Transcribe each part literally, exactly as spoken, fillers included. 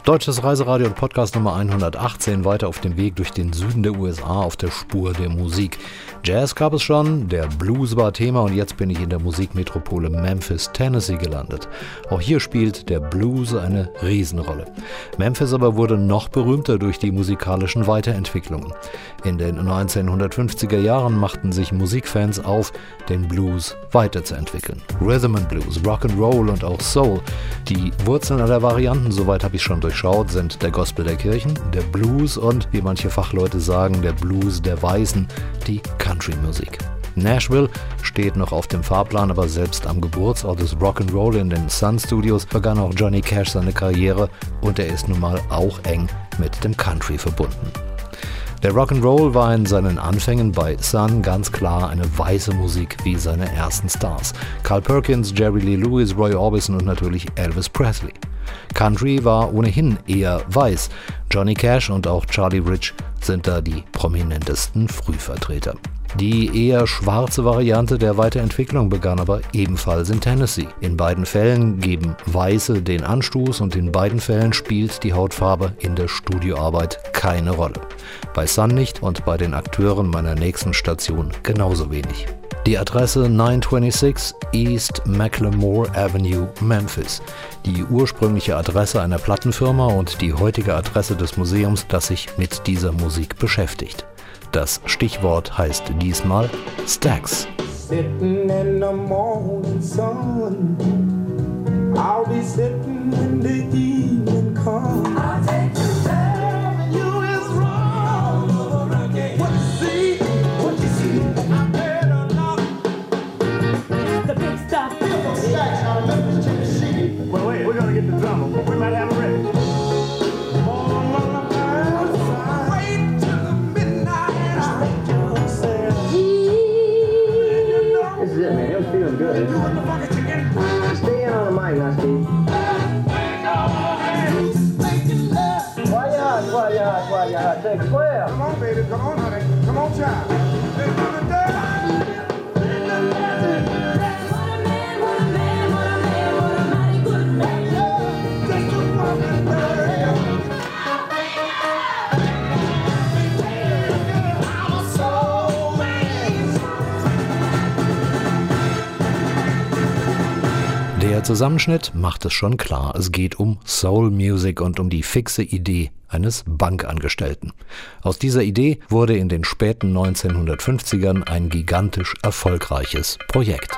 Deutsches Reiseradio und Podcast Nummer hundertachtzehn, weiter auf dem Weg durch den Süden der U S A auf der Spur der Musik. Jazz gab es schon, der Blues war Thema und jetzt bin ich in der Musikmetropole Memphis, Tennessee gelandet. Auch hier spielt der Blues eine Riesenrolle. Memphis aber wurde noch berühmter durch die musikalischen Weiterentwicklungen. In den neunzehnhundertfünfziger Jahren machten sich Musikfans auf, den Blues weiterzuentwickeln. Rhythm and Blues, Rock'n'Roll und auch Soul. Die Wurzeln aller Varianten, soweit habe ich schon durchschaut, sind der Gospel der Kirchen, der Blues und, wie manche Fachleute sagen, der Blues der Weißen, die Country-Musik. Nashville steht noch auf dem Fahrplan, aber selbst am Geburtsort des Rock'n'Roll in den Sun Studios begann auch Johnny Cash seine Karriere und er ist nun mal auch eng mit dem Country verbunden. Der Rock'n'Roll war in seinen Anfängen bei Sun ganz klar eine weiße Musik wie seine ersten Stars. Carl Perkins, Jerry Lee Lewis, Roy Orbison und natürlich Elvis Presley. Country war ohnehin eher weiß. Johnny Cash und auch Charlie Rich sind da die prominentesten Frühvertreter. Die eher schwarze Variante der Weiterentwicklung begann aber ebenfalls in Tennessee. In beiden Fällen geben Weiße den Anstoß und in beiden Fällen spielt die Hautfarbe in der Studioarbeit keine Rolle. Bei Sun nicht und bei den Akteuren meiner nächsten Station genauso wenig. Die Adresse neun sechsundzwanzig East McLemore Avenue, Memphis. Die ursprüngliche Adresse einer Plattenfirma und die heutige Adresse des Museums, das sich mit dieser Musik beschäftigt. Das Stichwort heißt diesmal Stax. Sitting in the morning sun, I'll be sitting when the evening comes. I'll take you there, you is wrong. What you see, what you see, I better not. The big stuff. Stax out of Memphis, Tennessee. Well, wait, we're gonna get the drummer. We might have a ready. Good. Stay in on the mic now, Steve. Why you hot? Why you hot? Why you hot? Take twelve. Come on, baby. Come on, honey. Come on, child. Der Zusammenschnitt macht es schon klar, es geht um Soul Music und um die fixe Idee eines Bankangestellten. Aus dieser Idee wurde in den späten neunzehnhundertfünfzigern ein gigantisch erfolgreiches Projekt.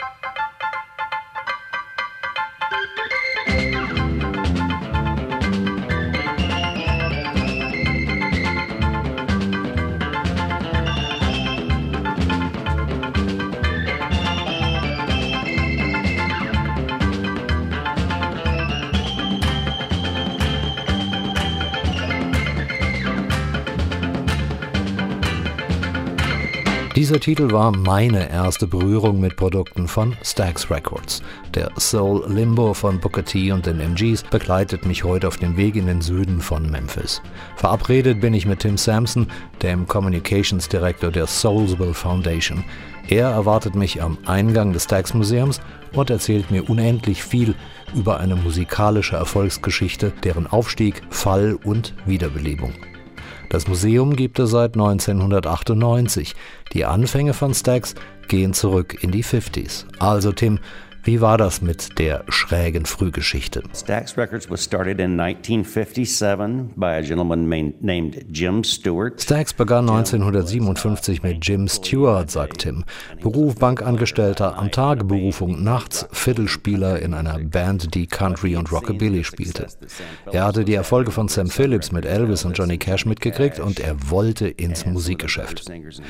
Dieser Titel war meine erste Berührung mit Produkten von Stax Records. Der Soul Limbo von Booker T und den M Gs begleitet mich heute auf dem Weg in den Süden von Memphis. Verabredet bin ich mit Tim Sampson, dem Communications Director der Soulsville Foundation. Er erwartet mich am Eingang des Stax Museums und erzählt mir unendlich viel über eine musikalische Erfolgsgeschichte, deren Aufstieg, Fall und Wiederbelebung. Das Museum gibt es seit neunzehnhundertachtundneunzig. Die Anfänge von Stax gehen zurück in die fünfziger. Also Tim, wie war das mit der schrägen Frühgeschichte? Stax Records was started in nineteen fifty-seven by a gentleman named Jim Stewart. Stax begann neunzehnhundertsiebenundfünfzig mit Jim Stewart, sagt Tim. Beruf Bankangestellter am Tage, Berufung nachts, Fiddlespieler in einer Band, die Country und Rockabilly spielte. Er hatte die Erfolge von Sam Phillips mit Elvis und Johnny Cash mitgekriegt und er wollte ins Musikgeschäft.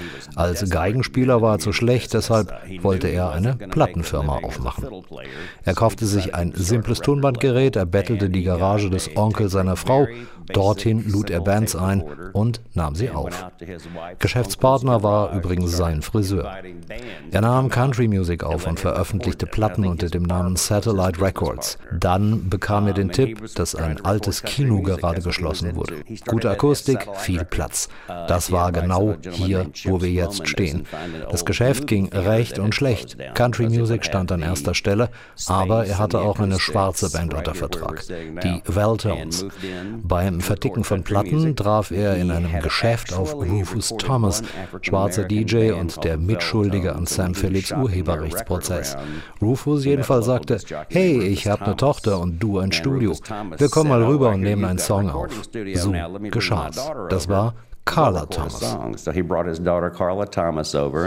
Als Geigenspieler war er zu schlecht, deshalb wollte er eine Plattenfirma aufmachen. Er kaufte sich ein simples Tonbandgerät, er bettelte die Garage des Onkels seiner Frau, dorthin lud er Bands ein und nahm sie auf. Geschäftspartner war übrigens sein Friseur. Er nahm Country Music auf und veröffentlichte Platten unter dem Namen Satellite Records. Dann bekam er den Tipp, dass ein altes Kino gerade geschlossen wurde. Gute Akustik, viel Platz. Das war genau hier, wo wir jetzt stehen. Das Geschäft ging recht und schlecht. Country Music stand an erster dieser Stelle, aber er hatte auch eine schwarze Band unter Vertrag, die Veltones. Beim Verticken von Platten traf er in einem Geschäft auf Rufus Thomas, schwarzer D J und der Mitschuldige an Sam Phillips Urheberrechtsprozess. Rufus jedenfalls sagte, hey, ich habe eine Tochter und du ein Studio. Wir kommen mal rüber und nehmen einen Song auf. So geschah's. Das war Carla Thomas. So he brought his daughter Carla Thomas over.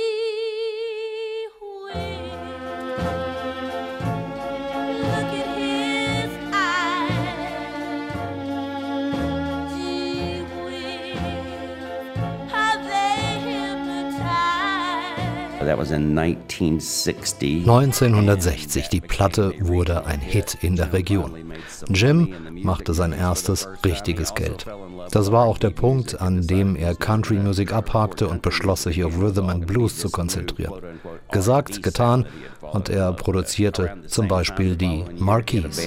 That was in neunzehnhundertsechzig. neunzehnhundertsechzig, die Platte wurde ein Hit in der Region. Jim machte sein erstes richtiges Geld. Das war auch der Punkt, an dem er Country-Musik abhakte und beschloss, sich auf Rhythm and Blues zu konzentrieren. Gesagt, getan, und er produzierte zum Beispiel die Marquis.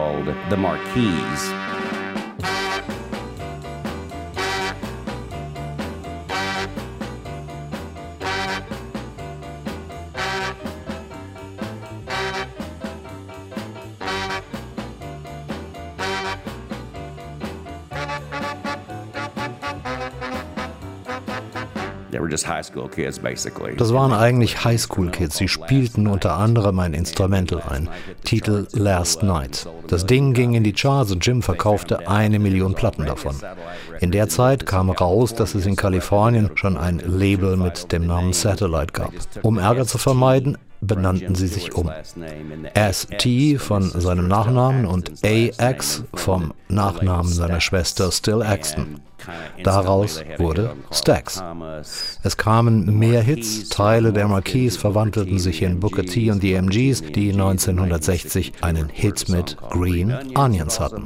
Das waren eigentlich Highschool-Kids. Sie spielten unter anderem ein Instrumental ein, Titel Last Night. Das Ding ging in die Charts und Jim verkaufte eine Million Platten davon. In der Zeit kam raus, dass es in Kalifornien schon ein Label mit dem Namen Satellite gab. Um Ärger zu vermeiden, benannten sie sich um. S T von seinem Nachnamen und A X vom Nachnamen seiner Schwester Still Axton. Daraus wurde Stax. Es kamen mehr Hits, Teile der Marquis verwandelten sich in Booker T und die M Gs, die neunzehnhundertsechzig einen Hit mit Green Onions hatten.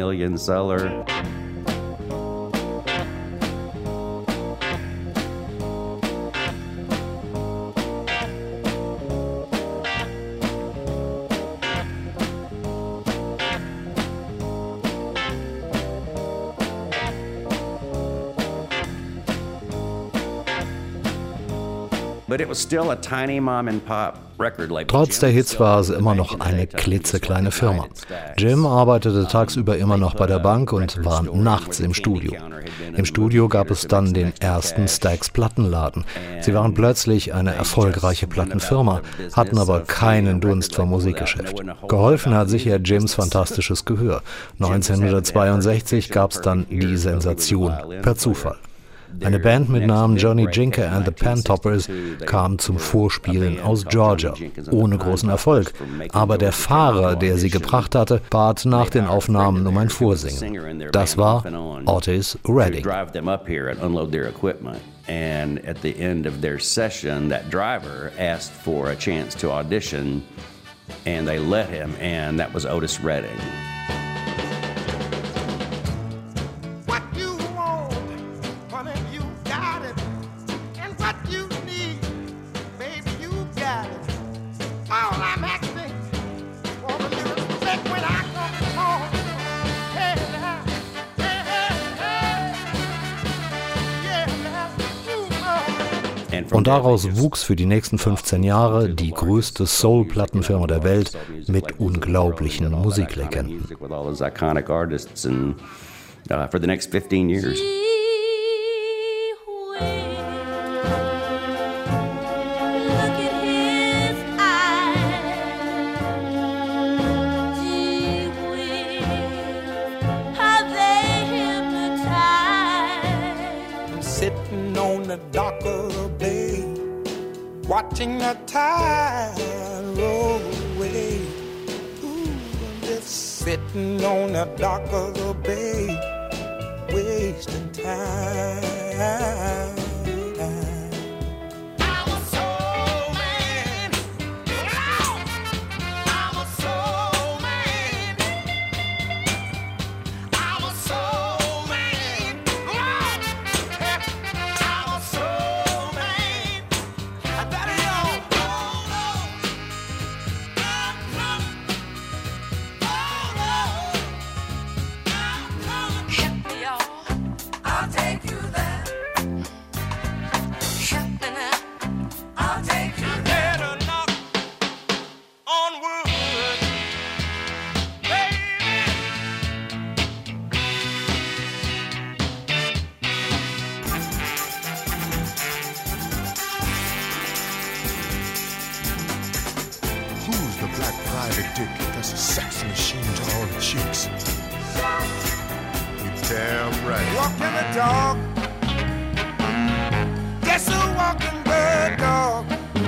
Trotz der Hits war es immer noch eine klitzekleine Firma. Jim arbeitete tagsüber immer noch bei der Bank und war nachts im Studio. Im Studio gab es dann den ersten Stax Plattenladen. Sie waren plötzlich eine erfolgreiche Plattenfirma, hatten aber keinen Dunst vom Musikgeschäft. Geholfen hat sicher Jims fantastisches Gehör. neunzehnhundertzweiundsechzig gab es dann die Sensation per Zufall. Eine Band mit Namen Johnny Jinker and the Pantoppers kam zum Vorspielen aus Georgia, ohne großen Erfolg. Aber der Fahrer, der sie gebracht hatte, bat nach den Aufnahmen um ein Vorsingen. Das war Otis Redding. And at the end of their session, that driver asked for a chance to audition, and they let him, and that was Otis Redding. Und daraus wuchs für die nächsten fünfzehn Jahre die größte Soul-Plattenfirma der Welt mit unglaublichen Musiklegenden. Sitting on the dock of the bay, watching the tide roll away. Ooh, I'm just sitting on the dock of the bay, wasting time. Big Dick, that's a sex machine to all the chicks. You damn right. Walking the dog. Guess a walking bird dog.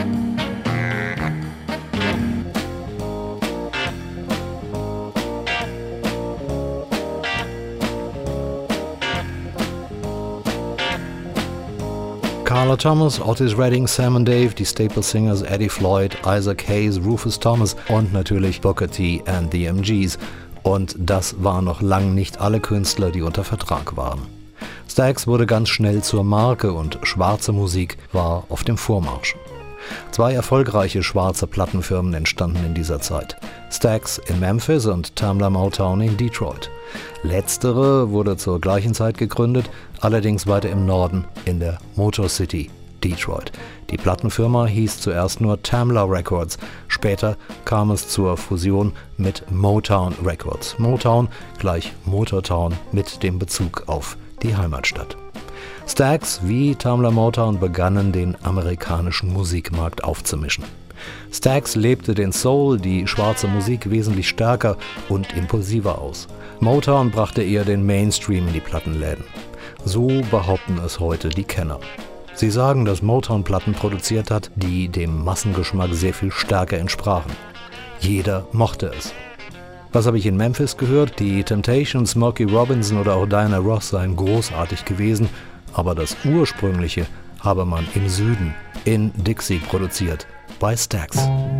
Carla Thomas, Otis Redding, Sam and Dave, die Staple Singers Eddie Floyd, Isaac Hayes, Rufus Thomas und natürlich Booker T and the M Gs. Und das waren noch lang nicht alle Künstler, die unter Vertrag waren. Stax wurde ganz schnell zur Marke und schwarze Musik war auf dem Vormarsch. Zwei erfolgreiche schwarze Plattenfirmen entstanden in dieser Zeit. Stax in Memphis und Tamla Motown in Detroit. Letztere wurde zur gleichen Zeit gegründet, allerdings weiter im Norden in der Motor City, Detroit. Die Plattenfirma hieß zuerst nur Tamla Records, später kam es zur Fusion mit Motown Records. Motown gleich Motortown mit dem Bezug auf die Heimatstadt. Stax wie Tamla Motown begannen, den amerikanischen Musikmarkt aufzumischen. Stax lebte den Soul, die schwarze Musik, wesentlich stärker und impulsiver aus. Motown brachte eher den Mainstream in die Plattenläden. So behaupten es heute die Kenner. Sie sagen, dass Motown Platten produziert hat, die dem Massengeschmack sehr viel stärker entsprachen. Jeder mochte es. Was habe ich in Memphis gehört? Die Temptations, Smokey Robinson oder auch Diana Ross seien großartig gewesen, aber das Ursprüngliche habe man im Süden, in Dixie produziert, bei Stax.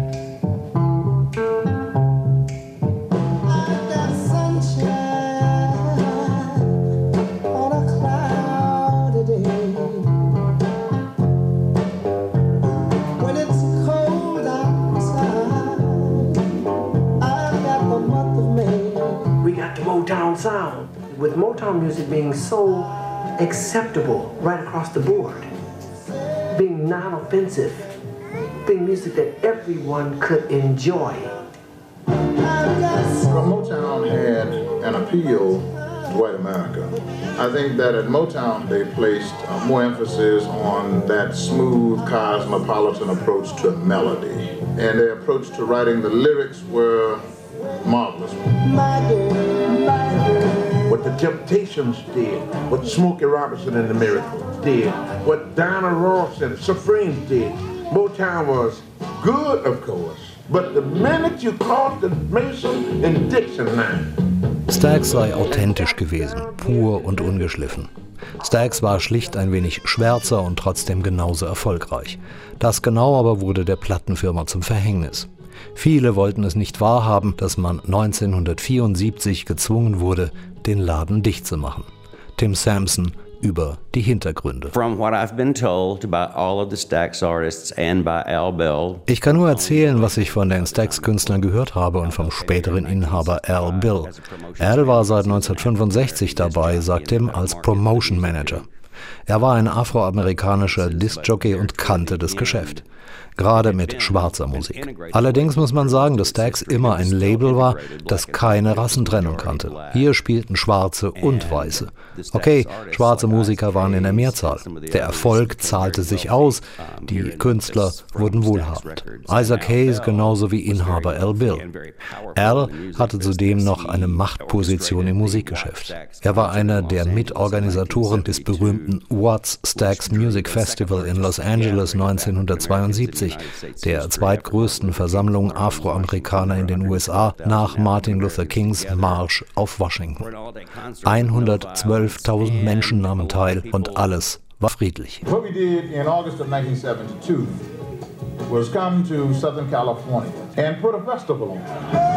Motown sound, with Motown music being so acceptable right across the board, being non-offensive, being music that everyone could enjoy. Well, Motown had an appeal to white America. I think that at Motown they placed uh, more emphasis on that smooth cosmopolitan approach to melody, and their approach to writing the lyrics were marvelous. What the Temptations did, what Smokey Robinson and the Miracles did, what Diana Ross and the Supremes did. Motown was good, of course, but the minute you crossed the Mason and Dixon line. Stax sei authentisch gewesen, pur und ungeschliffen. Stax war schlicht ein wenig schwärzer und trotzdem genauso erfolgreich. Das genau aber wurde der Plattenfirma zum Verhängnis. Viele wollten es nicht wahrhaben, dass man neunzehnhundertvierundsiebzig gezwungen wurde, den Laden dicht zu machen. Tim Sampson über die Hintergründe. From what I've been told by all of the Stax artists and by Al Bell. Ich kann nur erzählen, was ich von den Stax-Künstlern gehört habe und vom späteren Inhaber Al Bell. Al war seit neunzehnhundertfünfundsechzig dabei, sagt Tim, als Promotion Manager. Er war ein afroamerikanischer Disc-Jockey und kannte das Geschäft. Gerade mit schwarzer Musik. Allerdings muss man sagen, dass Stax immer ein Label war, das keine Rassentrennung kannte. Hier spielten Schwarze und Weiße. Okay, schwarze Musiker waren in der Mehrzahl. Der Erfolg zahlte sich aus, die Künstler wurden wohlhabend. Isaac Hayes genauso wie Inhaber Al Bell. Al hatte zudem noch eine Machtposition im Musikgeschäft. Er war einer der Mitorganisatoren des berühmten Watts Stax Music Festival in Los Angeles neunzehnhundertzweiundsiebzig, der zweitgrößten Versammlung Afroamerikaner in den U S A nach Martin Luther Kings Marsch auf Washington. hundertzwölftausend Menschen nahmen teil und alles war friedlich. What we did in August of nineteen seventy-two was come to Southern California and put a festival on.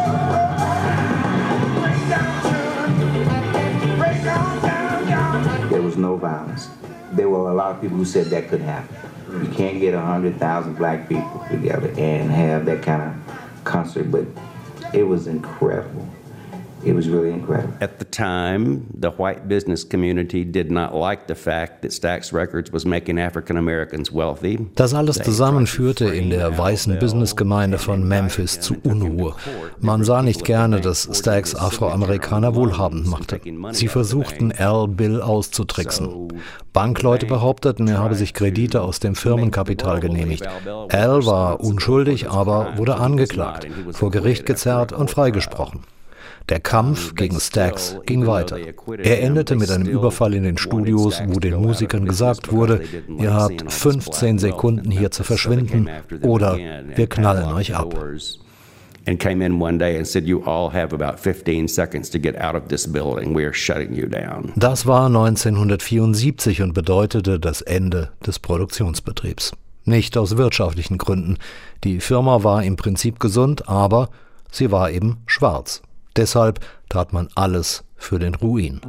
There was no violence. There were a lot of people who said that couldn't happen. You can't get a hundred thousand black people together and have that kind of concert, but it was incredible. It was really incredible. At the time, the white business community did not like the fact that Stax Records was making African Americans wealthy. Das alles zusammen führte in der weißen Businessgemeinde von Memphis zu Unruhe. Man sah nicht gerne, dass Stax Afroamerikaner wohlhabend machte. Sie versuchten, Al Bill auszutricksen. Bankleute behaupteten, er habe sich Kredite aus dem Firmenkapital genehmigt. Al war unschuldig, aber wurde angeklagt, vor Gericht gezerrt und freigesprochen. Der Kampf gegen Stax ging weiter. Er endete mit einem Überfall in den Studios, wo den Musikern gesagt wurde, ihr habt fünfzehn Sekunden hier zu verschwinden oder wir knallen euch ab. And came in one day and said, you all have about fifteen seconds to get out of this building. We are shutting you down. Das war neunzehnhundertvierundsiebzig und bedeutete das Ende des Produktionsbetriebs. Nicht aus wirtschaftlichen Gründen. Die Firma war im Prinzip gesund, aber sie war eben schwarz. Deshalb tat man alles für den Ruin.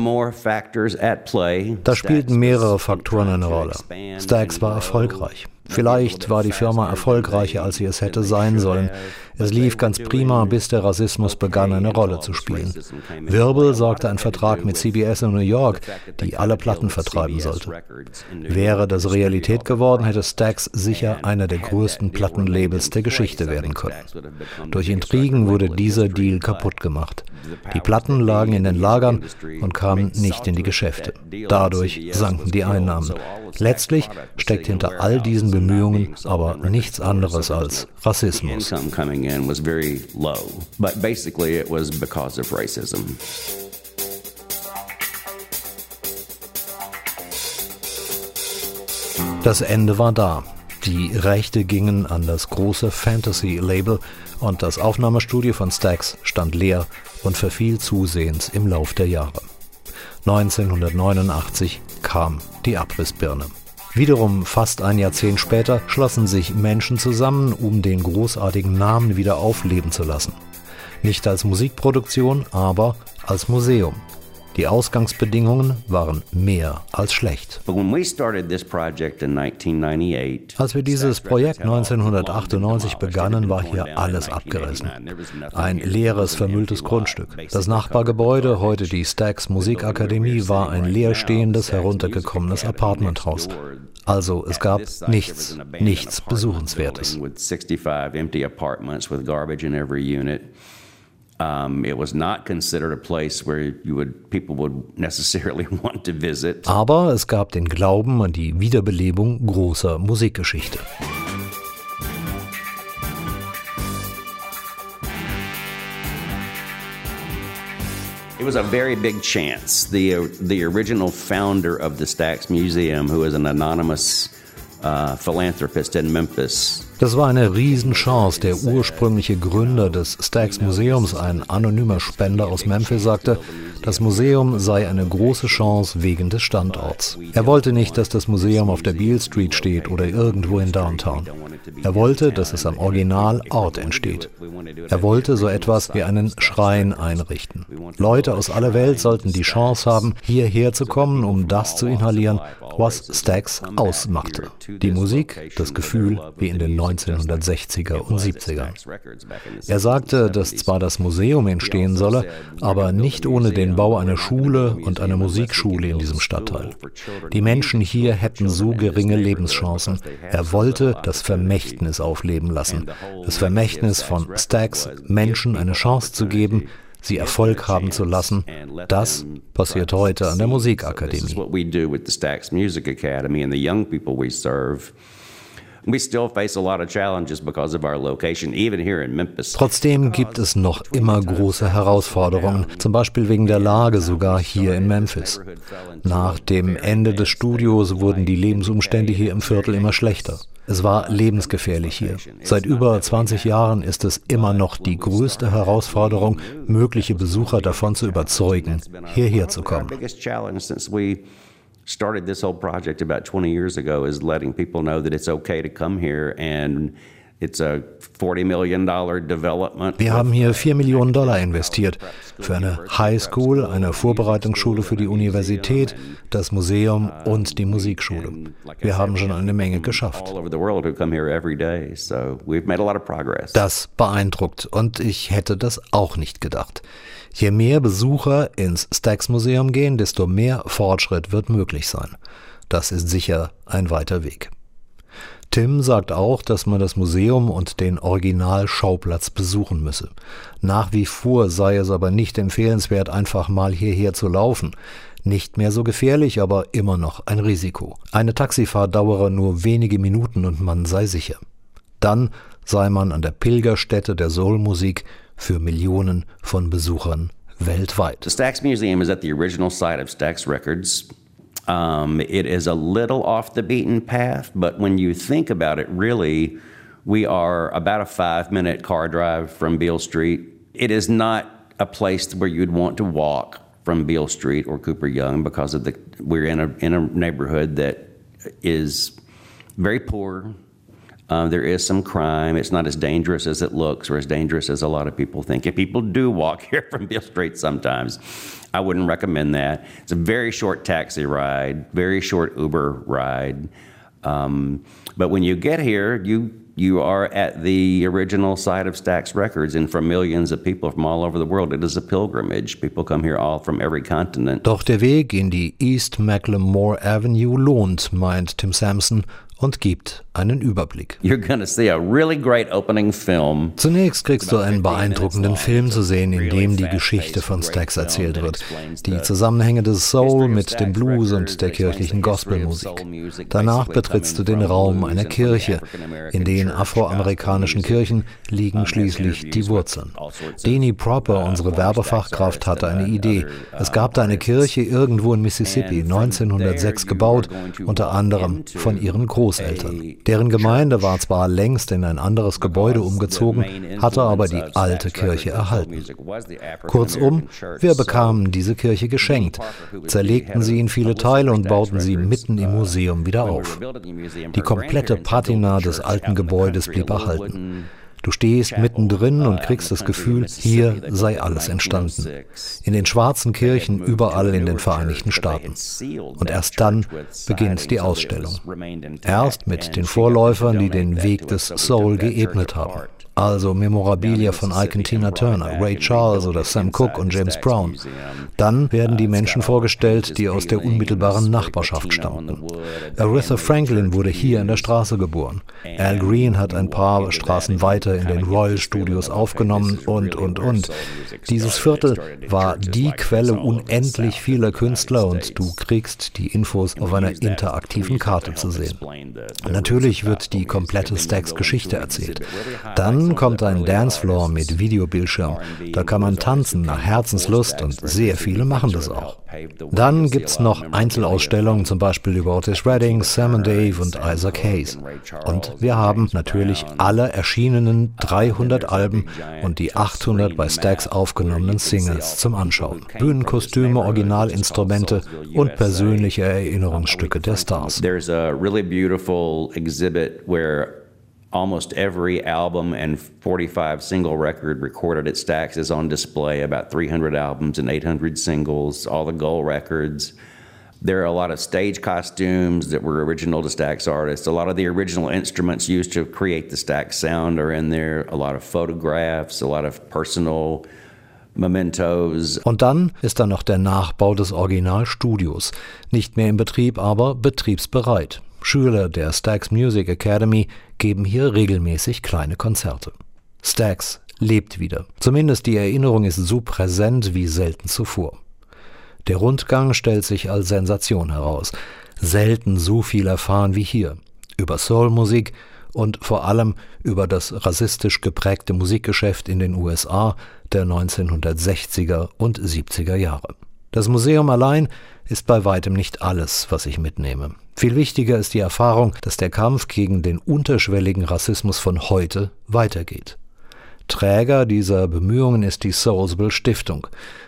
Da spielten mehrere Faktoren eine Rolle. Stax war erfolgreich. Vielleicht war die Firma erfolgreicher, als sie es hätte sein sollen. Es lief ganz prima, bis der Rassismus begann, eine Rolle zu spielen. Wirbel sorgte ein Vertrag mit C B S in New York, die alle Platten vertreiben sollte. Wäre das Realität geworden, hätte Stax sicher einer der größten Plattenlabels der Geschichte werden können. Durch Intrigen wurde dieser Deal kaputt gemacht. Die Platten lagen in den Lagern und kamen nicht in die Geschäfte. Dadurch sanken die Einnahmen. Letztlich steckt hinter all diesen Bemühungen aber nichts anderes als Rassismus. Das Ende war da. Die Rechte gingen an das große Fantasy-Label und das Aufnahmestudio von Stax stand leer und verfiel zusehends im Lauf der Jahre. neunzehnhundertneunundachtzig kam die Abrissbirne. Wiederum fast ein Jahrzehnt später schlossen sich Menschen zusammen, um den großartigen Namen wieder aufleben zu lassen. Nicht als Musikproduktion, aber als Museum. Die Ausgangsbedingungen waren mehr als schlecht. Als wir dieses Projekt neunzehnhundertachtundneunzig begannen, war hier alles abgerissen. Ein leeres, vermülltes Grundstück. Das Nachbargebäude, heute die Stax Musikakademie, war ein leerstehendes, heruntergekommenes Apartmenthaus. Also es gab nichts, nichts Besuchenswertes. Um, it was not considered a place where you would, people would necessarily want to visit. Aber es gab den Glauben an die Wiederbelebung großer Musikgeschichte. It was a very big chance. The, uh, the original founder of the Stax Museum, who is an anonymous uh, philanthropist in Memphis, Das war eine Riesenchance. Der ursprüngliche Gründer des Stax Museums, ein anonymer Spender aus Memphis, sagte, das Museum sei eine große Chance wegen des Standorts. Er wollte nicht, dass das Museum auf der Beale Street steht oder irgendwo in Downtown. Er wollte, dass es am Originalort entsteht. Er wollte so etwas wie einen Schrein einrichten. Leute aus aller Welt sollten die Chance haben, hierher zu kommen, um das zu inhalieren, was Stax ausmachte. Die Musik, das Gefühl, wie in den neunzehnhundertsechziger und siebziger. Er sagte, dass zwar das Museum entstehen solle, aber nicht ohne den Bau einer Schule und einer Musikschule in diesem Stadtteil. Die Menschen hier hätten so geringe Lebenschancen. Er wollte das Vermächtnis aufleben lassen. Das Vermächtnis von Stax, Menschen eine Chance zu geben, sie Erfolg haben zu lassen. Das passiert heute an der Musikakademie. Trotzdem gibt es noch immer große Herausforderungen, zum Beispiel wegen der Lage sogar hier in Memphis. Nach dem Ende des Studios wurden die Lebensumstände hier im Viertel immer schlechter. Es war lebensgefährlich hier. Seit über zwanzig Jahren ist es immer noch die größte Herausforderung, mögliche Besucher davon zu überzeugen, hierher zu kommen. Started this whole project about twenty years ago is letting people know that it's okay to come here and It's a forty million dollar development. Wir haben hier vier Millionen Dollar investiert für eine High School, eine Vorbereitungsschule für die Universität, das Museum und die Musikschule. Wir haben schon eine Menge geschafft. Das beeindruckt und ich hätte das auch nicht gedacht. Je mehr Besucher ins Stax Museum gehen, desto mehr Fortschritt wird möglich sein. Das ist sicher ein weiter Weg. Tim sagt auch, dass man das Museum und den Originalschauplatz besuchen müsse. Nach wie vor sei es aber nicht empfehlenswert, einfach mal hierher zu laufen. Nicht mehr so gefährlich, aber immer noch ein Risiko. Eine Taxifahrt dauere nur wenige Minuten und man sei sicher. Dann sei man an der Pilgerstätte der Soulmusik für Millionen von Besuchern weltweit. The Stax Museum is at the original site of Stax Records. Um, it is a little off the beaten path, but when you think about it, really, we are about a five-minute car drive from Beale Street. It is not a place where you'd want to walk from Beale Street or Cooper Young because of the we're in a in a neighborhood that is very poor. Um, there is some crime. It's not as dangerous as it looks or as dangerous as a lot of people think. If people do walk here from Beale Street sometimes, I wouldn't recommend that. It's a very short taxi ride, very short Uber ride. Um, but when you get here, you you are at the original site of Stax Records, and for millions of people from all over the world, it is a pilgrimage. People come here all from every continent. Doch der Weg in die East Macklemore Avenue lohnt, meint Tim Sampson und gibt einen Überblick. You're gonna see a really great opening film. Zunächst kriegst du einen beeindruckenden Film zu sehen, in dem die Geschichte von Stax erzählt wird. Die Zusammenhänge des Soul mit dem Blues und der kirchlichen Gospelmusik. Danach betrittst du den Raum einer Kirche. In den afroamerikanischen Kirchen liegen schließlich die Wurzeln. Deni Proper, unsere Werbefachkraft, hatte eine Idee. Es gab da eine Kirche irgendwo in Mississippi, neunzehnhundertsechs gebaut, unter anderem von ihren Großeltern. Deren Gemeinde war zwar längst in ein anderes Gebäude umgezogen, hatte aber die alte Kirche erhalten. Kurzum, wir bekamen diese Kirche geschenkt, zerlegten sie in viele Teile und bauten sie mitten im Museum wieder auf. Die komplette Patina des alten Gebäudes blieb erhalten. Du stehst mittendrin und kriegst das Gefühl, hier sei alles entstanden. In den schwarzen Kirchen überall in den Vereinigten Staaten. Und erst dann beginnt die Ausstellung. Erst mit den Vorläufern, die den Weg des Soul geebnet haben. Also Memorabilia von Ike und Tina Turner, Ray Charles oder Sam Cooke und James Brown. Dann werden die Menschen vorgestellt, die aus der unmittelbaren Nachbarschaft stammten. Aretha Franklin wurde hier in der Straße geboren. Al Green hat ein paar Straßen weiter in den Royal Studios aufgenommen und, und, und. Dieses Viertel war die Quelle unendlich vieler Künstler und du kriegst die Infos auf einer interaktiven Karte zu sehen. Natürlich wird die komplette Stax-Geschichte erzählt. Dann kommt ein Dancefloor mit Videobildschirm. Da kann man tanzen nach Herzenslust und sehr viele machen das auch. Dann gibt's noch Einzelausstellungen, zum Beispiel über Otis Redding, Sam and Dave und Isaac Hayes. Und wir haben natürlich alle erschienenen dreihundert Alben und die achthundert bei Stax aufgenommenen Singles zum Anschauen. Bühnenkostüme, Originalinstrumente und persönliche Erinnerungsstücke der Stars. There's a really beautiful exhibit where almost every album and forty-five single record recorded at Stax is on display, about three hundred albums and eight hundred singles, all the gold records. There are a lot of stage costumes that were original to Stax artists. A lot of the original instruments used to create the Stax sound are in there. A lot of photographs, a lot of personal Mementos. Und dann ist da noch der Nachbau des Originalstudios. Nicht mehr in Betrieb, aber betriebsbereit. Schüler der Stax Music Academy geben hier regelmäßig kleine Konzerte. Stax lebt wieder. Zumindest die Erinnerung ist so präsent wie selten zuvor. Der Rundgang stellt sich als Sensation heraus. Selten so viel erfahren wie hier. Über Soulmusik und vor allem über das rassistisch geprägte Musikgeschäft in den U S A der neunzehnhundertsechziger und siebziger Jahre. Das Museum allein ist bei weitem nicht alles, was ich mitnehme. Viel wichtiger ist die Erfahrung, dass der Kampf gegen den unterschwelligen Rassismus von heute weitergeht. Träger dieser Bemühungen ist die Soulsville Stiftung.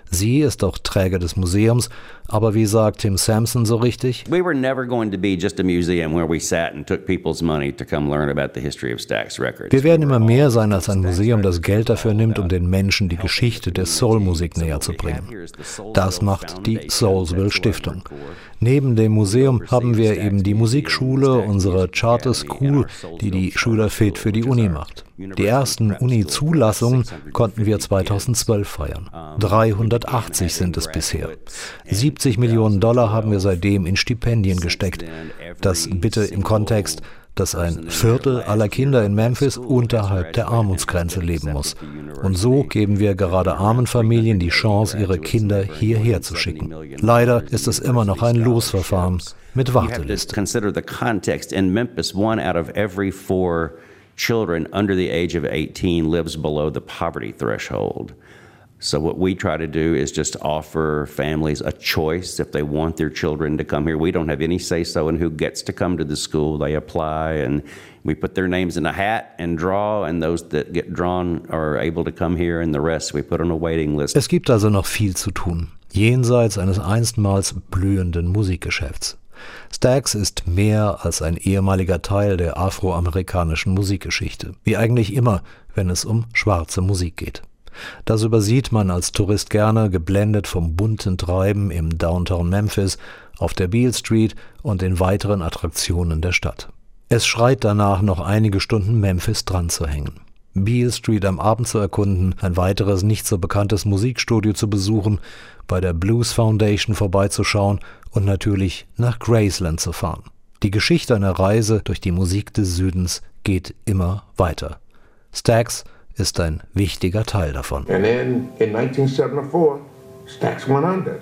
Sie ist auch Träger des Museums, aber wie sagt Tim Sampson so richtig? We were never going to be just a museum where we sat and took people's money to come learn about the history of Stax Records. Wir werden immer mehr sein als ein Museum, das Geld dafür nimmt, um den Menschen die Geschichte der Soul-Musik näher zu bringen. Das macht die Soulsville Stiftung. Neben dem Museum haben wir eben die Musikschule, unsere Charter School, die die Schüler fit für die Uni macht. Die ersten Uni-Zulassungen konnten wir zweitausendzwölf feiern. dreihundertachtzig sind es bisher. siebzig Millionen Dollar haben wir seitdem in Stipendien gesteckt. Das bitte im Kontext, dass ein Viertel aller Kinder in Memphis unterhalb der Armutsgrenze leben muss. Und so geben wir gerade armen Familien die Chance, ihre Kinder hierher zu schicken. Leider ist es immer noch ein Losverfahren mit Warteliste. Consider the context. In Memphis, one out of every four children under the age of eighteen lives below the poverty threshold. So what we try to do is just offer families a choice if they want their children to come here. We don't have any say-so in who gets to come to the school. They apply and we put their names in a hat and draw, and those that get drawn are able to come here, and the rest we put on a waiting list. Es gibt also noch viel zu tun, jenseits eines einstmals blühenden Musikgeschäfts. Stax ist mehr als ein ehemaliger Teil der afroamerikanischen Musikgeschichte, wie eigentlich immer, wenn es um schwarze Musik geht. Das übersieht man als Tourist gerne, geblendet vom bunten Treiben im Downtown Memphis, auf der Beale Street und den weiteren Attraktionen der Stadt. Es schreit danach, noch einige Stunden Memphis dran zu hängen. Beale Street am Abend zu erkunden, ein weiteres nicht so bekanntes Musikstudio zu besuchen, bei der Blues Foundation vorbeizuschauen und natürlich nach Graceland zu fahren. Die Geschichte einer Reise durch die Musik des Südens geht immer weiter. Stax ist ein wichtiger Teil davon. And then in nineteen seventy-four, Stax went under.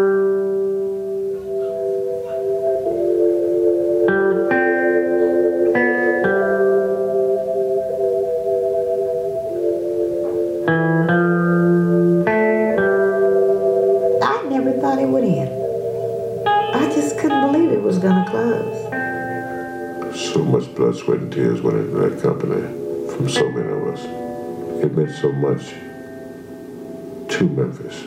I never thought it would end. I just couldn't believe it was gonna close. So much blood, sweat, and tears went into that company from so many of us. It meant so much to Memphis.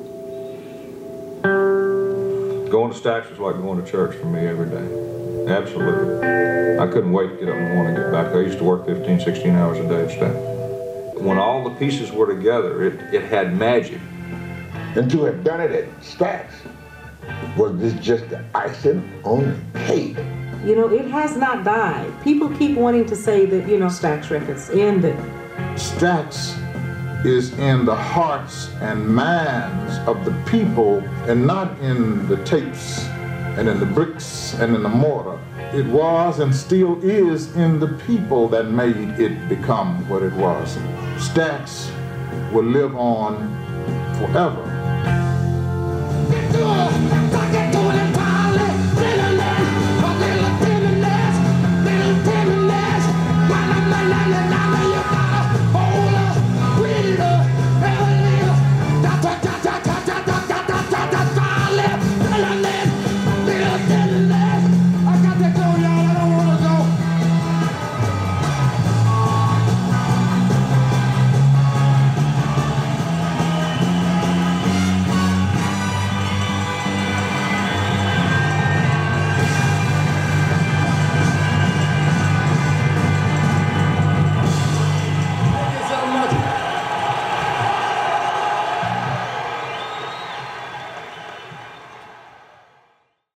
Going to Stax was like going to church for me every day. Absolutely. I couldn't wait to get up in the morning and get back. I used to work fifteen, sixteen hours a day at Stax. When all the pieces were together, it, it had magic. And to have done it at Stax, was this just the icing on the cake? You know, it has not died. People keep wanting to say that, you know, Stax Records ended. Stax is in the hearts and minds of the people and not in the tapes and in the bricks and in the mortar. It was and still is in the people that made it become what it was. Stax will live on forever.